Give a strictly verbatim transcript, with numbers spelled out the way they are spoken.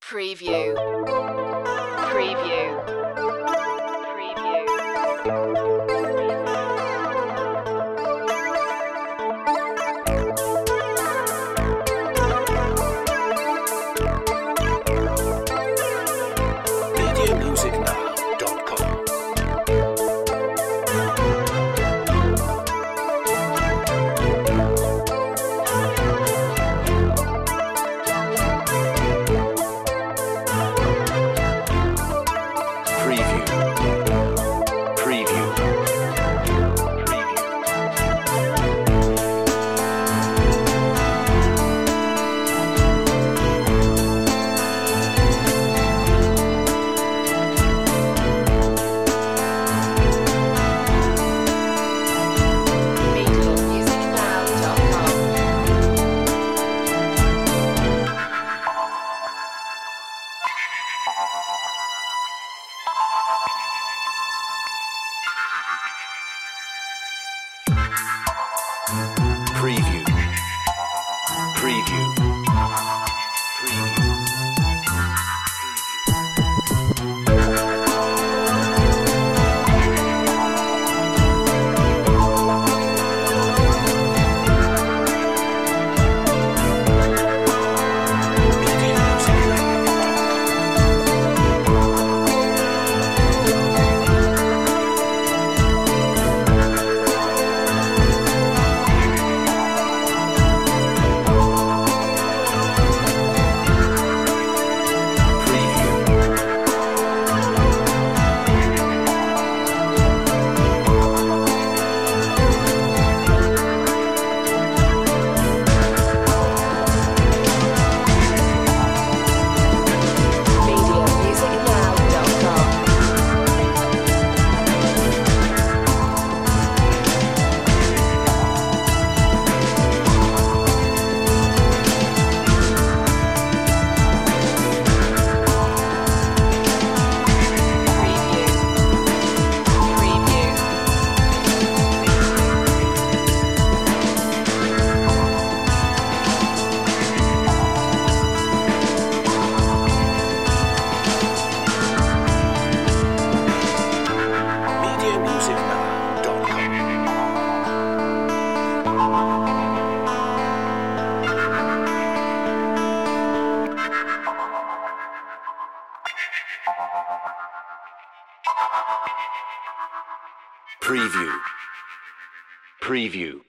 Preview. Preview. Preview. media music now dot com. Preview. Preview. media music now dot com. Preview. Preview. Preview. media music now. Preview. media music now dot com. Preview. Preview. media music now dot com. Preview. Preview.